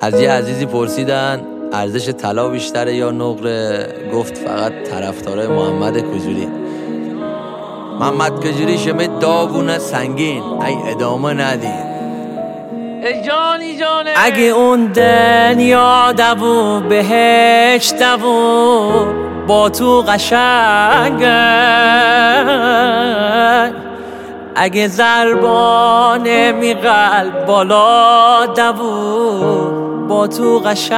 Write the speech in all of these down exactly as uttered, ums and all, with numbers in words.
از یه عزیزی پرسیدن ارزش طلا بیشتره یا نقره؟ گفت فقط طرفدارای محمد کجوری. محمد کجوری شمه داغونه سنگین، ای ادامه ندید. جانی جانه اگه اون دنیا دبو بهش دبو با تو قشنگه، اگه ضربانه می قلب بالا دبو با تو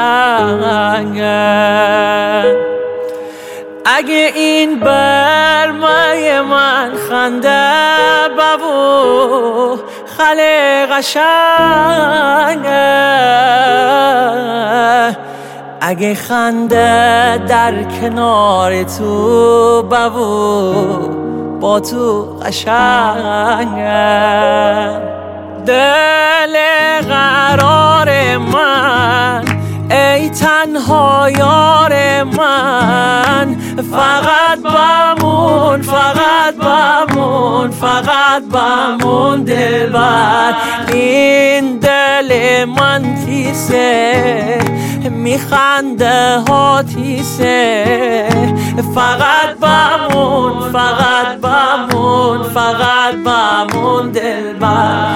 قشنگه، اگه این برمای من خنده ببو خله قشنگه، اگه خنده در کنار تو ببو با تو قشنگه. دل قرار من ای تنها یار من، فقط بمون فقط بمون فقط بمون دلبر. این دل من تیسه میخنده ها تیسه، فقط بمون فقط بمون فقط بمون دلبر.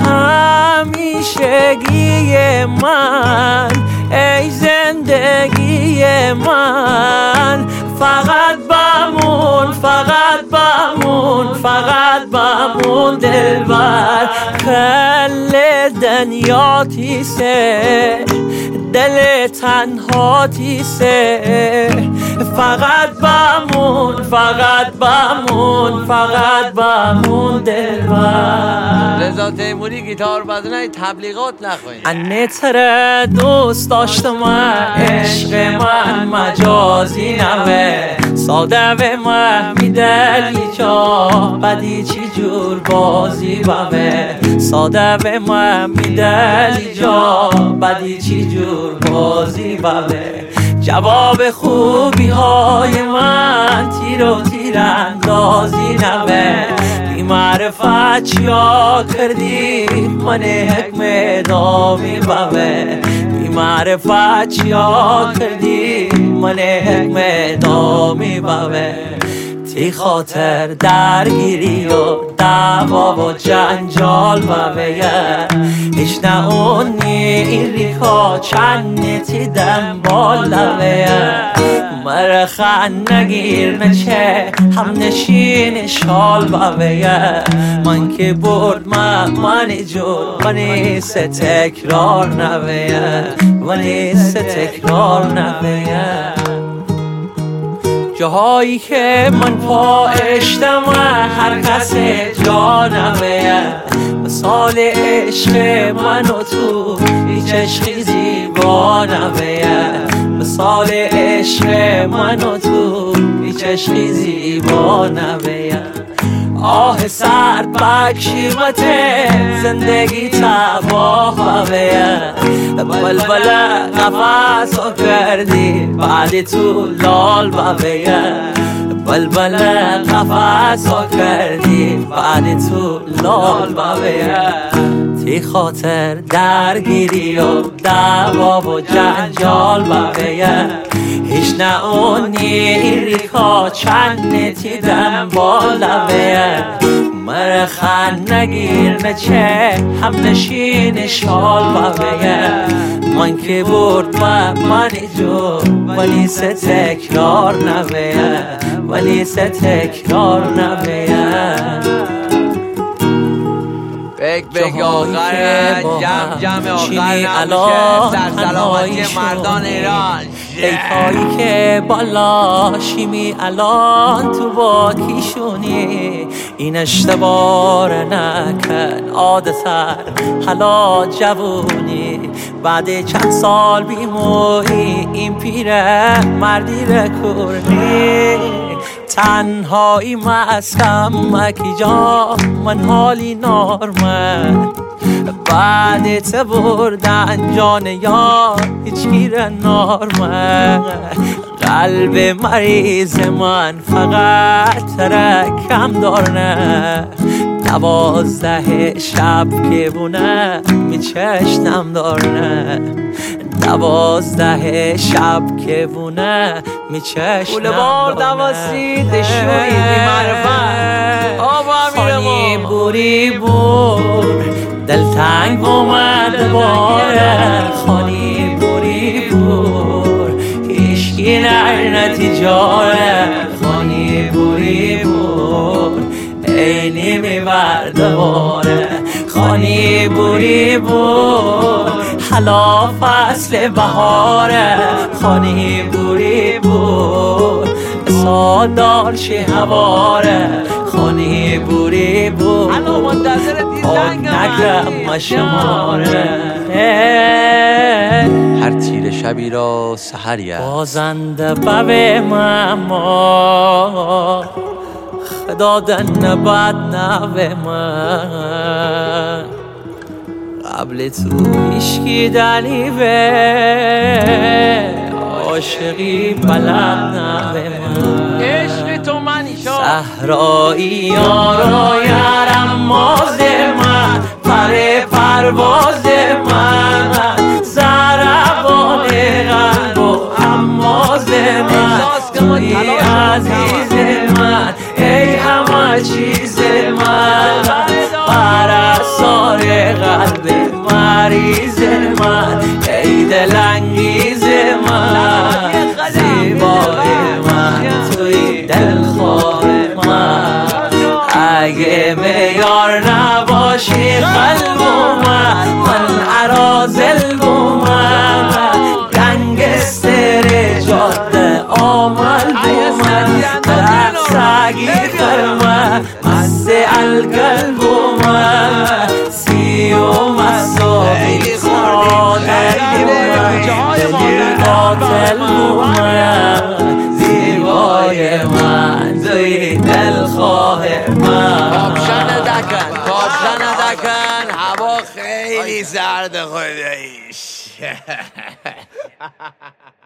همیشگی من ای زندگی من، فقط بمون فقط بمون فقط بمون دلبر. کل دنیا تیسه دل تنها تیسه، فقط بمون فقط بمون فقط بمون دلبر. رضا تیموری گیتار بزنه تبلیغات نخواهید. انه تره دوست داشتم عشق من مجازی نوه، ساده به من میدلی جا بدی چی جور بازی بوه، ساده به من میدلی جا بدی چی جور بازی بوه. جواب خوبی های من تیر و تیر اندازی نوه، بی معرفت چیا کردی من حکم دامی بوه، بی معرفت چیا کردی من حکم دامی بوه. تی خاطر درگیری و دعوا و جنجال بوه، ایش نه اونی این ریخا چند تی دنبال لوه. مره خن نگیر نچه هم نشین شال بوه، من که برد من منی جور منی سه تکرار نوه، منی سه تکرار نوه. جاهایی که من پا اشتم هر کس جا نوه، مثال عشق من و تو هیچ عشقی زیبا نوه، مثال عشق من و تو هیچ عشقی زیبا نوه. آه سرد بکشیمت زندگی تباه بوه، بلبل قفص رو کردی بعد تو لال بوه، بلبل قفص رو کردی بعد تو لال بوه. تی خاطر درگیری و دعوا و جنجال بوه، هیچ نه اونی این ریخا چند تی دنبال لوه. مره خن نگیر نچه هم نشین شال بوه، من که برد من منی جو ولی سه تکرار نوه، ولی سه تکرار نوه. بگ بگ آخر جمع جمع آخر نموشه در سلامتی مردان ایران. دیپایی که بالا شیمی الان تو با کیشونی، این اشتبار نکن عادتر حالا جوونی، بعد چند سال بیموی این پیره مردی رکورنی. تنهایی مستم مکی جا من حالی نارمن، بعد ته بردن جان یار هیچ گیر نارمن. قلب مریض من فقط ترکم دارنه، دوازده شب که بونه می چشنم دارنه، دوازده شب که بونه میچشنم پول بار دوازده شوی بی معرفت آبا خانی بوری بور دلتنگ اومد باره خانی بوری بور هیشگی نر نتیجاره خانی بوری بور اینی میورده باره خانی بوری بور حالا فصل بهاره خانی بوری بور سادار چه هواره خانی بوری بور الان منتظر دیدنگ نگم شماره هر تیر شبی را سحری است بازنده ببه ماما دادن نباد نبه من قبل تو هیشکی دلیبه عاشقی بلد نبه من عشق تو منی شا صحرایی یارا یارم ماز من پر پرواز من زربان قلب و حماز من توی عزیز من ای همه چیز من پرستار قلب مریض من ای دلانگیز من زیبای من توی دلخواه من اگه میار نباشی قلب من من عرازل بومن گنگستر جاده آمل بومن رقصگی خرمن مست القلب بومن سی و مسایی خانه بومن قاتل بومن زیبای من توی دلخواه من تابشن دکن تابشن دکن هوا خیلی سرد خداییش